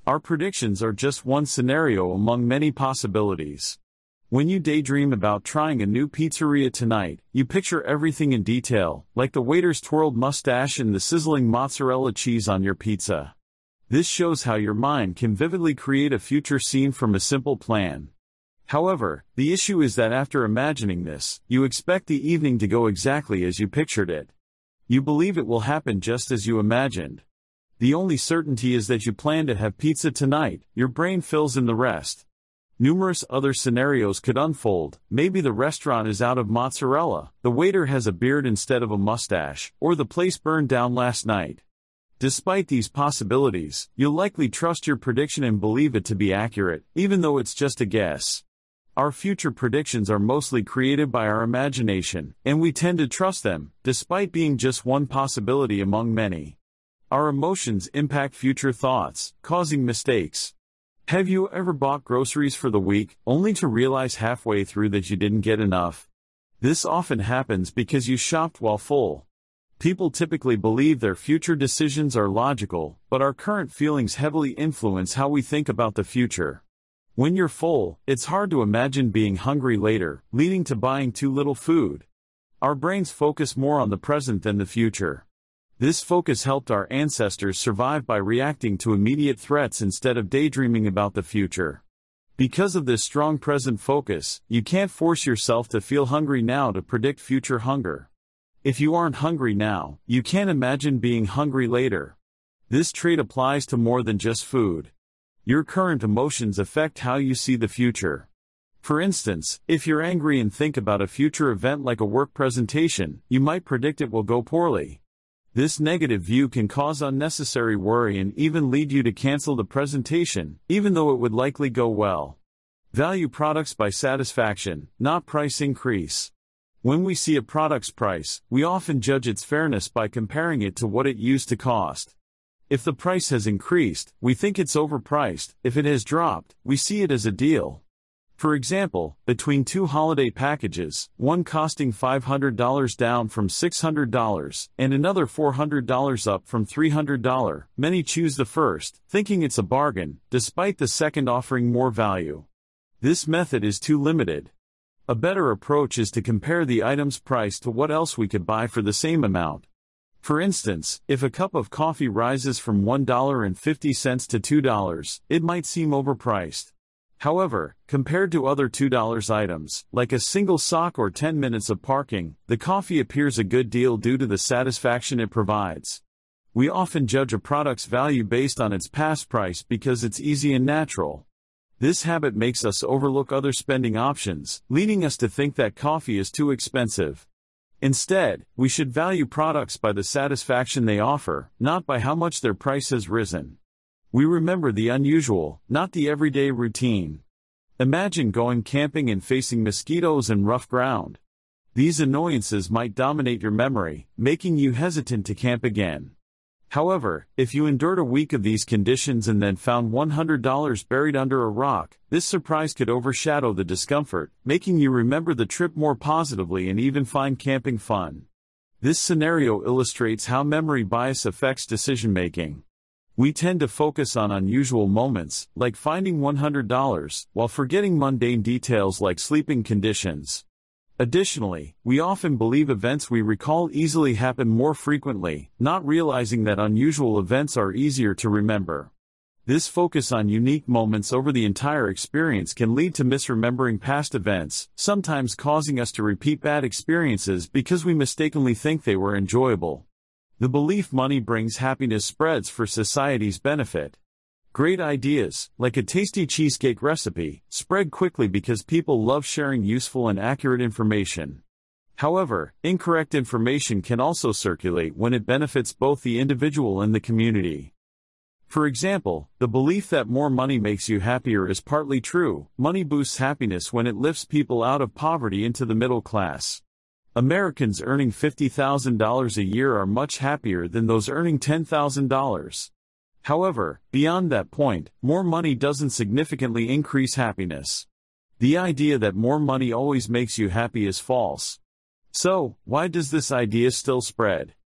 Our predictions are just one scenario among many possibilities. When you daydream about trying a new pizzeria tonight, you picture everything in detail, like the waiter's twirled mustache and the sizzling mozzarella cheese on your pizza. This shows how your mind can vividly create a future scene from a simple plan. However, the issue is that after imagining this, you expect the evening to go exactly as you pictured it. You believe it will happen just as you imagined. The only certainty is that you plan to have pizza tonight, your brain fills in the rest. Numerous other scenarios could unfold. Maybe the restaurant is out of mozzarella, the waiter has a beard instead of a mustache, or the place burned down last night. Despite these possibilities, you'll likely trust your prediction and believe it to be accurate, even though it's just a guess. Our future predictions are mostly created by our imagination, and we tend to trust them, despite being just one possibility among many. Our emotions impact future thoughts, causing mistakes. Have you ever bought groceries for the week, only to realize halfway through that you didn't get enough? This often happens because you shopped while full. People typically believe their future decisions are logical, but our current feelings heavily influence how we think about the future. When you're full, it's hard to imagine being hungry later, leading to buying too little food. Our brains focus more on the present than the future. This focus helped our ancestors survive by reacting to immediate threats instead of daydreaming about the future. Because of this strong present focus, you can't force yourself to feel hungry now to predict future hunger. If you aren't hungry now, you can't imagine being hungry later. This trait applies to more than just food. Your current emotions affect how you see the future. For instance, if you're angry and think about a future event like a work presentation, you might predict it will go poorly. This negative view can cause unnecessary worry and even lead you to cancel the presentation, even though it would likely go well. Value products by satisfaction, not price increase. When we see a product's price, we often judge its fairness by comparing it to what it used to cost. If the price has increased, we think it's overpriced. If it has dropped, we see it as a deal. For example, between two holiday packages, one costing $500 down from $600, and another $400 up from $300, many choose the first, thinking it's a bargain, despite the second offering more value. This method is too limited. A better approach is to compare the item's price to what else we could buy for the same amount. For instance, if a cup of coffee rises from $1.50 to $2, it might seem overpriced. However, compared to other $2 items, like a single sock or 10 minutes of parking, the coffee appears a good deal due to the satisfaction it provides. We often judge a product's value based on its past price because it's easy and natural. This habit makes us overlook other spending options, leading us to think that coffee is too expensive. Instead, we should value products by the satisfaction they offer, not by how much their price has risen. We remember the unusual, not the everyday routine. Imagine going camping and facing mosquitoes and rough ground. These annoyances might dominate your memory, making you hesitant to camp again. However, if you endured a week of these conditions and then found $100 buried under a rock, this surprise could overshadow the discomfort, making you remember the trip more positively and even find camping fun. This scenario illustrates how memory bias affects decision-making. We tend to focus on unusual moments, like finding $100, while forgetting mundane details like sleeping conditions. Additionally, we often believe events we recall easily happen more frequently, not realizing that unusual events are easier to remember. This focus on unique moments over the entire experience can lead to misremembering past events, sometimes causing us to repeat bad experiences because we mistakenly think they were enjoyable. The belief money brings happiness spreads for society's benefit. Great ideas, like a tasty cheesecake recipe, spread quickly because people love sharing useful and accurate information. However, incorrect information can also circulate when it benefits both the individual and the community. For example, the belief that more money makes you happier is partly true. Money boosts happiness when it lifts people out of poverty into the middle class. Americans earning $50,000 a year are much happier than those earning $10,000. However, beyond that point, more money doesn't significantly increase happiness. The idea that more money always makes you happy is false. So, why does this idea still spread?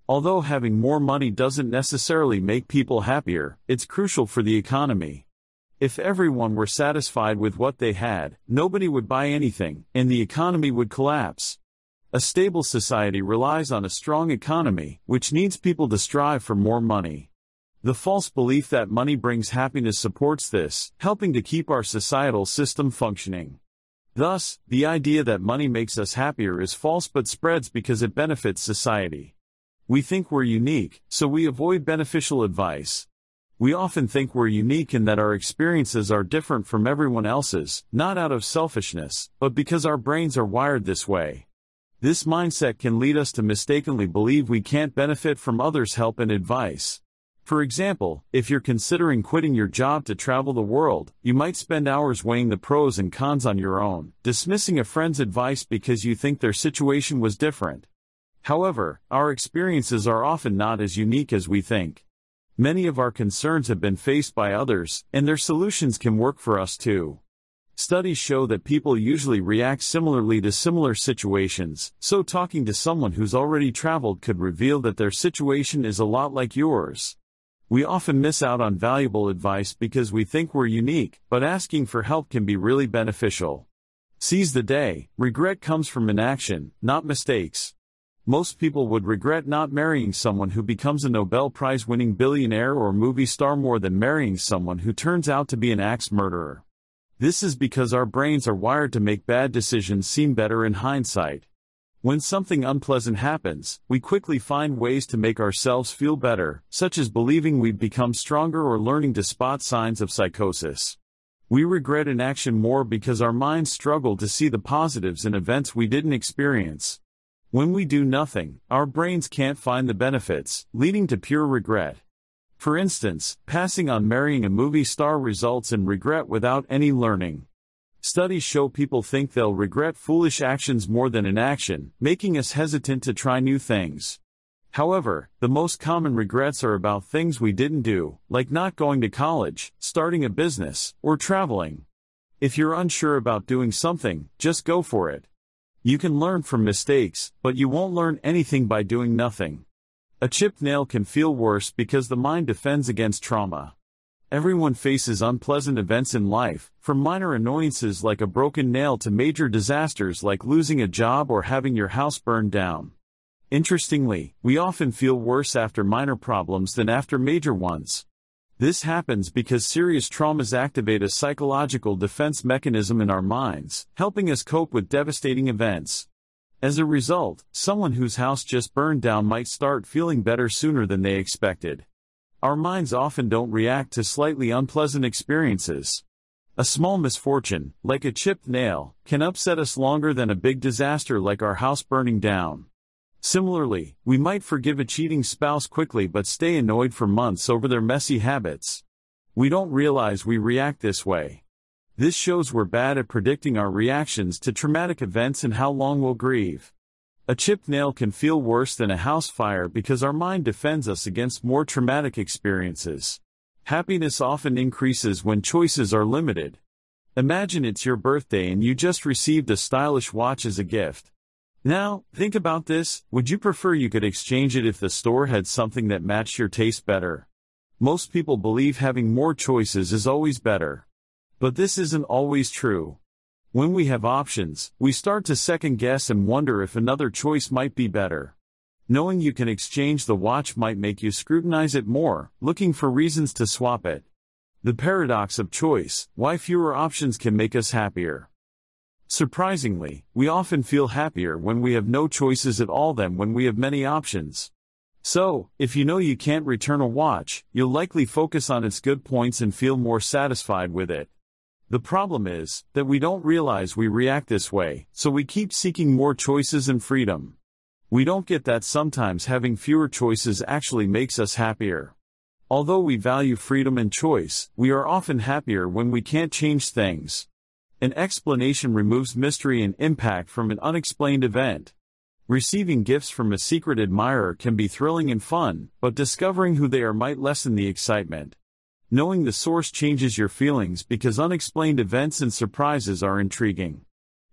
Although having more money doesn't necessarily make people happier, it's crucial for the economy. If everyone were satisfied with what they had, nobody would buy anything, and the economy would collapse. A stable society relies on a strong economy, which needs people to strive for more money. The false belief that money brings happiness supports this, helping to keep our societal system functioning. Thus, the idea that money makes us happier is false but spreads because it benefits society. We think we're unique, so we avoid beneficial advice. We often think we're unique in that our experiences are different from everyone else's, not out of selfishness, but because our brains are wired this way. This mindset can lead us to mistakenly believe we can't benefit from others' help and advice. For example, if you're considering quitting your job to travel the world, you might spend hours weighing the pros and cons on your own, dismissing a friend's advice because you think their situation was different. However, our experiences are often not as unique as we think. Many of our concerns have been faced by others, and their solutions can work for us too. Studies show that people usually react similarly to similar situations, so talking to someone who's already traveled could reveal that their situation is a lot like yours. We often miss out on valuable advice because we think we're unique, but asking for help can be really beneficial. Seize the day. Regret comes from inaction, not mistakes. Most people would regret not marrying someone who becomes a Nobel Prize-winning billionaire or movie star more than marrying someone who turns out to be an axe murderer. This is because our brains are wired to make bad decisions seem better in hindsight. When something unpleasant happens, we quickly find ways to make ourselves feel better, such as believing we've become stronger or learning to spot signs of psychosis. We regret inaction more because our minds struggle to see the positives in events we didn't experience. When we do nothing, our brains can't find the benefits, leading to pure regret. For instance, passing on marrying a movie star results in regret without any learning. Studies show people think they'll regret foolish actions more than inaction, making us hesitant to try new things. However, the most common regrets are about things we didn't do, like not going to college, starting a business, or traveling. If you're unsure about doing something, just go for it. You can learn from mistakes, but you won't learn anything by doing nothing. A chipped nail can feel worse because the mind defends against trauma. Everyone faces unpleasant events in life, from minor annoyances like a broken nail to major disasters like losing a job or having your house burned down. Interestingly, we often feel worse after minor problems than after major ones. This happens because serious traumas activate a psychological defense mechanism in our minds, helping us cope with devastating events. As a result, someone whose house just burned down might start feeling better sooner than they expected. Our minds often don't react to slightly unpleasant experiences. A small misfortune, like a chipped nail, can upset us longer than a big disaster like our house burning down. Similarly, we might forgive a cheating spouse quickly but stay annoyed for months over their messy habits. We don't realize we react this way. This shows we're bad at predicting our reactions to traumatic events and how long we'll grieve. A chipped nail can feel worse than a house fire because our mind defends us against more traumatic experiences. Happiness often increases when choices are limited. Imagine it's your birthday and you just received a stylish watch as a gift. Now, think about this, would you prefer you could exchange it if the store had something that matched your taste better? Most people believe having more choices is always better. But this isn't always true. When we have options, we start to second guess and wonder if another choice might be better. Knowing you can exchange the watch might make you scrutinize it more, looking for reasons to swap it. The paradox of choice, why fewer options can make us happier. Surprisingly, we often feel happier when we have no choices at all than when we have many options. So, if you know you can't return a watch, you'll likely focus on its good points and feel more satisfied with it. The problem is that we don't realize we react this way, so we keep seeking more choices and freedom. We don't get that sometimes having fewer choices actually makes us happier. Although we value freedom and choice, we are often happier when we can't change things. An explanation removes mystery and impact from an unexplained event. Receiving gifts from a secret admirer can be thrilling and fun, but discovering who they are might lessen the excitement. Knowing the source changes your feelings because unexplained events and surprises are intriguing.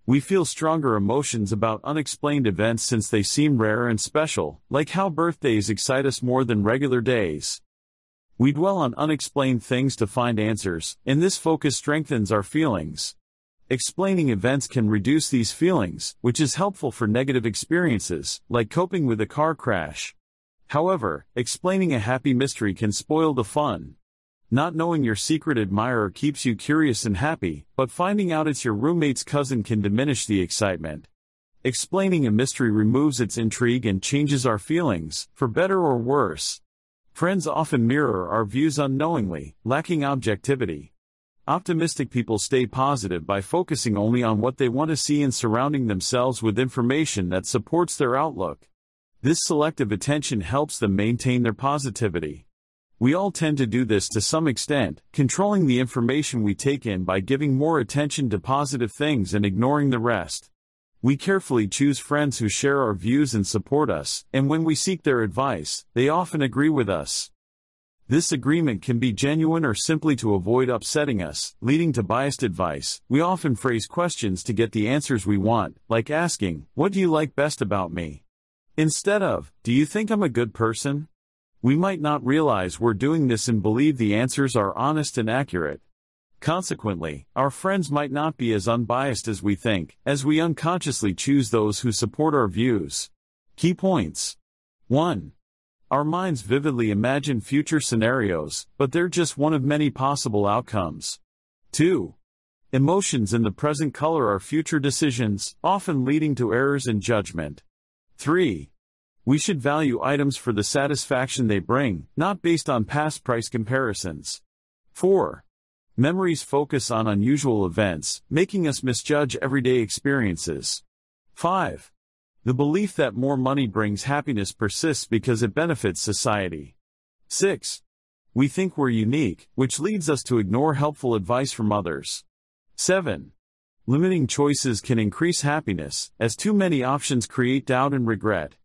We feel stronger emotions about unexplained events since they seem rare and special, like how birthdays excite us more than regular days. We dwell on unexplained things to find answers, and this focus strengthens our feelings. Explaining events can reduce these feelings, which is helpful for negative experiences, like coping with a car crash. However, explaining a happy mystery can spoil the fun. Not knowing your secret admirer keeps you curious and happy, but finding out it's your roommate's cousin can diminish the excitement. Explaining a mystery removes its intrigue and changes our feelings, for better or worse. Friends often mirror our views unknowingly, lacking objectivity. Optimistic people stay positive by focusing only on what they want to see and surrounding themselves with information that supports their outlook. This selective attention helps them maintain their positivity. We all tend to do this to some extent, controlling the information we take in by giving more attention to positive things and ignoring the rest. We carefully choose friends who share our views and support us, and when we seek their advice, they often agree with us. This agreement can be genuine or simply to avoid upsetting us, leading to biased advice. We often phrase questions to get the answers we want, like asking, "What do you like best about me?" instead of, "Do you think I'm a good person?" We might not realize we're doing this and believe the answers are honest and accurate. Consequently, our friends might not be as unbiased as we think, as we unconsciously choose those who support our views. Key points. 1. Our minds vividly imagine future scenarios, but they're just one of many possible outcomes. 2. Emotions in the present color our future decisions, often leading to errors in judgment. 3. We should value items for the satisfaction they bring, not based on past price comparisons. 4. Memories focus on unusual events, making us misjudge everyday experiences. 5. The belief that more money brings happiness persists because it benefits society. 6. We think we're unique, which leads us to ignore helpful advice from others. 7. Limiting choices can increase happiness, as too many options create doubt and regret.